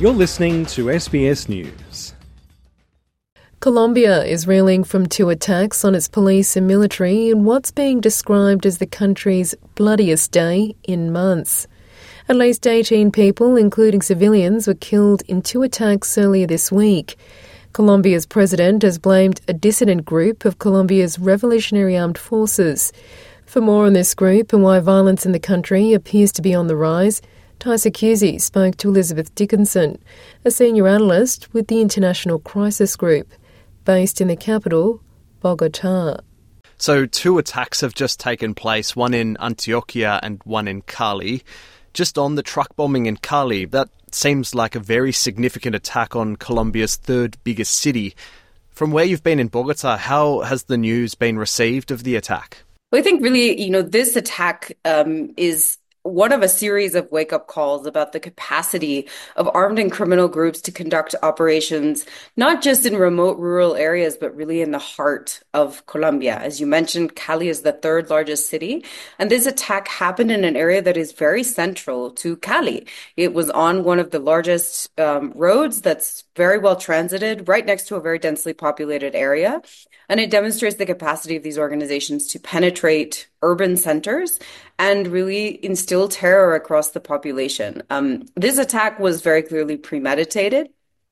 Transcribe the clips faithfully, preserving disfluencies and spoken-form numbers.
You're listening to S B S News. Colombia is reeling from two attacks on its police and military in what's being described as the country's bloodiest day in months. At least eighteen people, including civilians, were killed in two attacks earlier this week. Colombia's president has blamed a dissident group of Colombia's Revolutionary Armed Forces. For more on this group and why violence in the country appears to be on the rise, Tysa Cusey spoke to Elizabeth Dickinson, a senior analyst with the International Crisis Group, based in the capital, Bogotá. So two attacks have just taken place, one in Antioquia and one in Cali. Just on the truck bombing in Cali, that seems like a very significant attack on Colombia's third biggest city. From where you've been in Bogotá, how has the news been received of the attack? Well, I think really, you know, this attack um, is one of a series of wake-up calls about the capacity of armed and criminal groups to conduct operations, not just in remote rural areas, but really in the heart of Colombia. As you mentioned, Cali is the third largest city, and this attack happened in an area that is very central to Cali. It was on one of the largest um, roads that's very well transited, right next to a very densely populated area. And it demonstrates the capacity of these organizations to penetrate urban centers and really instill terror across the population. Um, this attack was very clearly premeditated.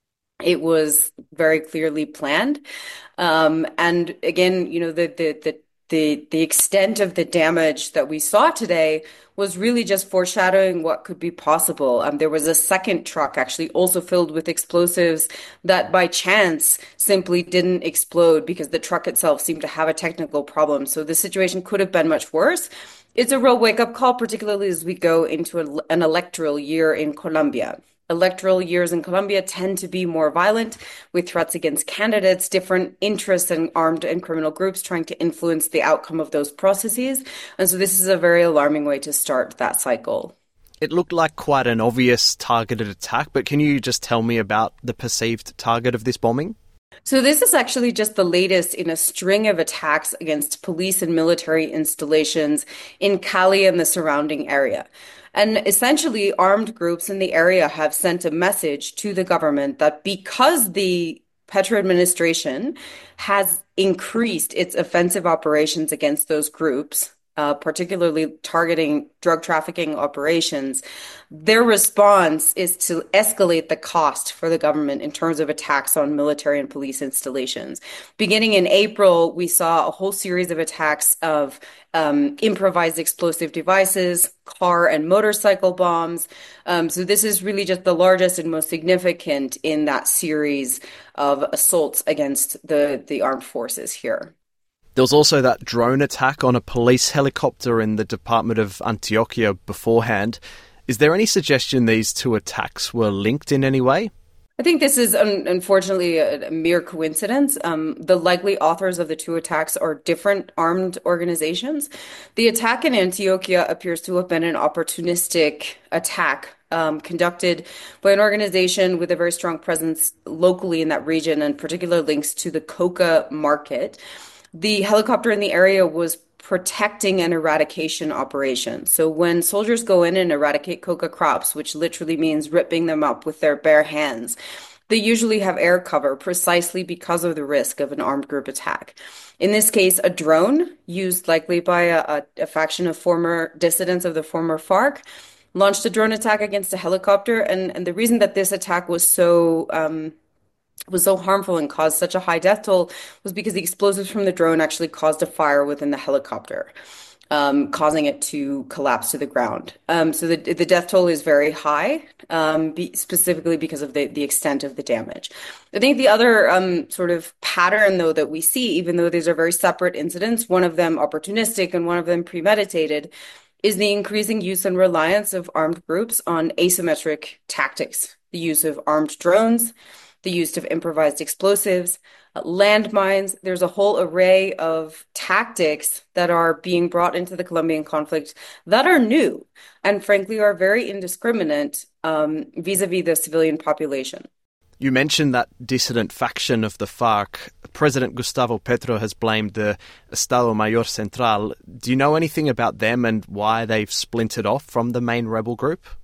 It was very clearly planned. Um, and again, you know, the, the, the, the, the extent of the damage that we saw today was really just foreshadowing what could be possible. Um, there was a second truck actually also filled with explosives that by chance simply didn't explode because the truck itself seemed to have a technical problem. So the situation could have been much worse. It's a real wake-up call, particularly as we go into a, an electoral year in Colombia. Electoral years in Colombia tend to be more violent, with threats against candidates, different interests and armed and criminal groups trying to influence the outcome of those processes. And so this is a very alarming way to start that cycle. It looked like quite an obvious targeted attack, but can you just tell me about the perceived target of this bombing? So this is actually just the latest in a string of attacks against police and military installations in Cali and the surrounding area. And essentially, armed groups in the area have sent a message to the government that because the Petro administration has increased its offensive operations against those groups, uh, particularly targeting drug trafficking operations, their response is to escalate the cost for the government in terms of attacks on military and police installations. Beginning in April, we saw a whole series of attacks of um, improvised explosive devices, car and motorcycle bombs. Um, so this is really just the largest and most significant in that series of assaults against the, the armed forces here. There was also that drone attack on a police helicopter in the Department of Antioquia beforehand. Is there any suggestion these two attacks were linked in any way? I think this is un- unfortunately a, a mere coincidence. Um, the likely authors of the two attacks are different armed organizations. The attack in Antioquia appears to have been an opportunistic attack um, conducted by an organization with a very strong presence locally in that region and particular links to the coca market. The helicopter in the area was protecting an eradication operation. So when soldiers go in and eradicate coca crops, which literally means ripping them up with their bare hands, they usually have air cover precisely because of the risk of an armed group attack. In this case, a drone used likely by a, a, a faction of former dissidents of the former FARC launched a drone attack against a helicopter. And, and the reason that this attack was so um, was so harmful and caused such a high death toll was because the explosives from the drone actually caused a fire within the helicopter, um, causing it to collapse to the ground. Um, so the, the death toll is very high, um, be, specifically because of the, the extent of the damage. I think the other um, sort of pattern, though, that we see, even though these are very separate incidents, one of them opportunistic and one of them premeditated, is the increasing use and reliance of armed groups on asymmetric tactics, the use of armed drones, the use of improvised explosives, uh, landmines. There's a whole array of tactics that are being brought into the Colombian conflict that are new and frankly are very indiscriminate um, vis-a-vis the civilian population. You mentioned that dissident faction of the FARC. President Gustavo Petro has blamed the Estado Mayor Central. Do you know anything about them and why they've splintered off from the main rebel group?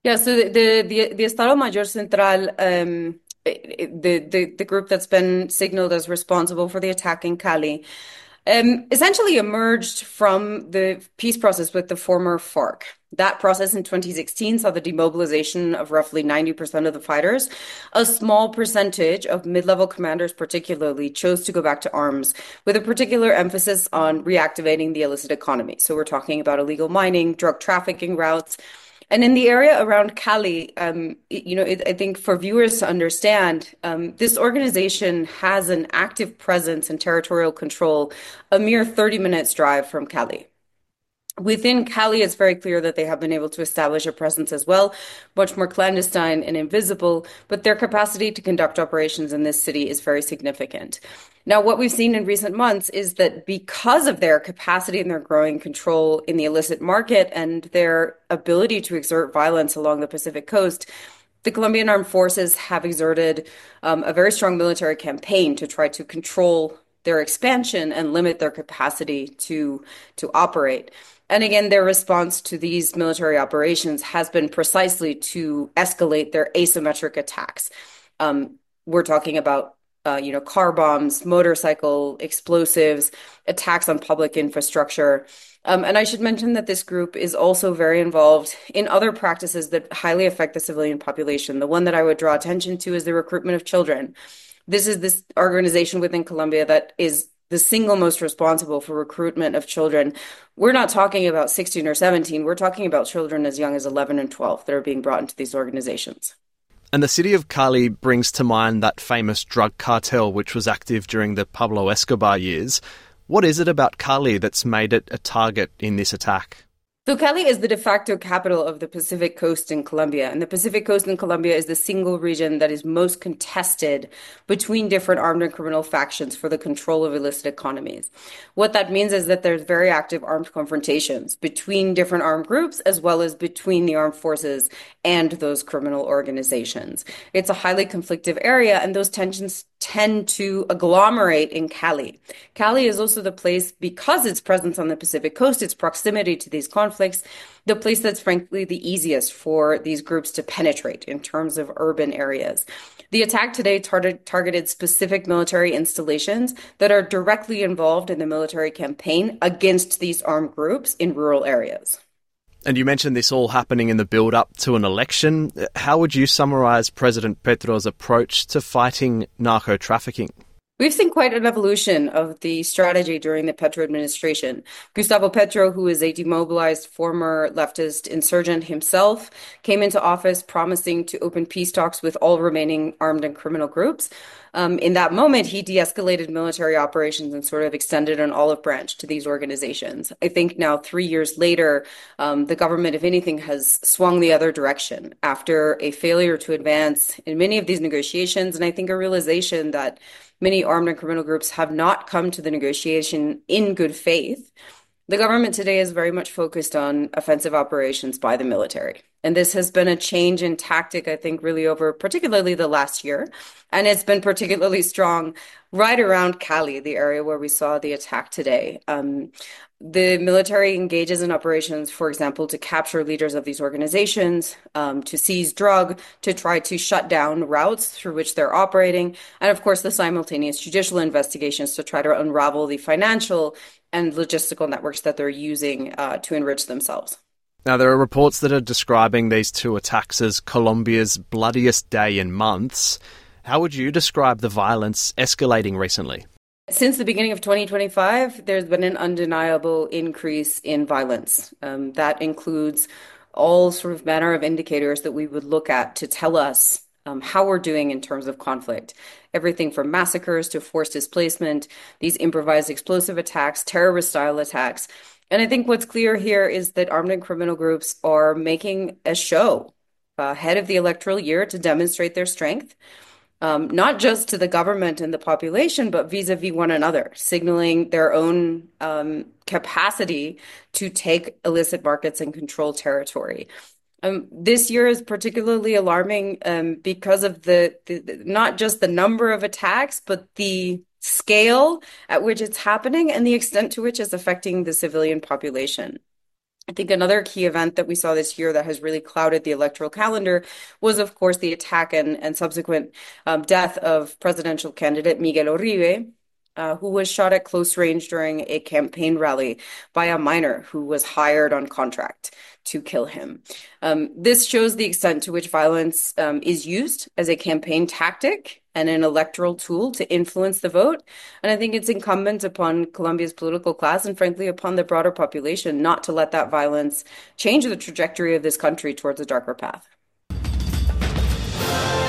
Yeah, so the the the, the Estado Mayor Central, um, the, the the group that's been signaled as responsible for the attack in Cali, um, essentially emerged from the peace process with the former FARC. That process in twenty sixteen saw the demobilization of roughly ninety percent of the fighters. A small percentage of mid-level commanders particularly chose to go back to arms with a particular emphasis on reactivating the illicit economy. So we're talking about illegal mining, drug trafficking routes. And in the area around Cali, um, you know, it, I think for viewers to understand, um, this organization has an active presence and territorial control a mere thirty minutes drive from Cali. Within Cali, it's very clear that they have been able to establish a presence as well, much more clandestine and invisible, but their capacity to conduct operations in this city is very significant. Now, what we've seen in recent months is that because of their capacity and their growing control in the illicit market and their ability to exert violence along the Pacific coast, the Colombian armed forces have exerted um, a very strong military campaign to try to control their expansion and limit their capacity to, to operate. And again, their response to these military operations has been precisely to escalate their asymmetric attacks. Um, we're talking about, uh, you know, car bombs, motorcycle explosives, attacks on public infrastructure. Um, and I should mention that this group is also very involved in other practices that highly affect the civilian population. The one that I would draw attention to is the recruitment of children. This is this organization within Colombia that is the single most responsible for recruitment of children. We're not talking about sixteen or seventeen. We're talking about children as young as eleven and twelve that are being brought into these organizations. And the city of Cali brings to mind that famous drug cartel which was active during the Pablo Escobar years. What is it about Cali that's made it a target in this attack? So Cali is the de facto capital of the Pacific Coast in Colombia, and the Pacific Coast in Colombia is the single region that is most contested between different armed and criminal factions for the control of illicit economies. What that means is that there's very active armed confrontations between different armed groups as well as between the armed forces and those criminal organizations. It's a highly conflictive area, and those tensions tend to agglomerate in Cali. Cali is also the place, because its presence on the Pacific Coast, its proximity to these conflicts, the place that's frankly the easiest for these groups to penetrate in terms of urban areas. The attack today tar- targeted specific military installations that are directly involved in the military campaign against these armed groups in rural areas. And you mentioned this all happening in the build-up to an election. How would you summarise President Petro's approach to fighting narco-trafficking? We've seen quite an evolution of the strategy during the Petro administration. Gustavo Petro, who is a demobilized former leftist insurgent himself, came into office promising to open peace talks with all remaining armed and criminal groups. Um, in that moment, he de-escalated military operations and sort of extended an olive branch to these organizations. I think now, three years later, um, the government, if anything, has swung the other direction after a failure to advance in many of these negotiations, and I think a realization that many armed and criminal groups have not come to the negotiation in good faith. The government today is very much focused on offensive operations by the military. And this has been a change in tactic, I think, really over particularly the last year. And it's been particularly strong right around Cali, the area where we saw the attack today. Um, the military engages in operations, for example, to capture leaders of these organizations, um, to seize drug, to try to shut down routes through which they're operating, and of course the simultaneous judicial investigations to try to unravel the financial and logistical networks that they're using uh, to enrich themselves. Now, there are reports that are describing these two attacks as Colombia's bloodiest day in months. How would you describe the violence escalating recently? Since the beginning of twenty twenty-five, there's been an undeniable increase in violence. Um, that includes all sort of manner of indicators that we would look at to tell us um, how we're doing in terms of conflict. Everything from massacres to forced displacement, these improvised explosive attacks, terrorist-style attacks. And I think what's clear here is that armed and criminal groups are making a show ahead of the electoral year to demonstrate their strength. Um, not just to the government and the population, but vis-a-vis one another, signaling their own um, capacity to take illicit markets and control territory. Um, this year is particularly alarming um, because of the, the, the not just the number of attacks, but the scale at which it's happening and the extent to which it's affecting the civilian population. I think another key event that we saw this year that has really clouded the electoral calendar was, of course, the attack and, and subsequent um, death of presidential candidate Miguel Uribe, uh, who was shot at close range during a campaign rally by a miner who was hired on contract to kill him. Um, this shows the extent to which violence um, is used as a campaign tactic and an electoral tool to influence the vote. And I think it's incumbent upon Colombia's political class and, frankly, upon the broader population not to let that violence change the trajectory of this country towards a darker path.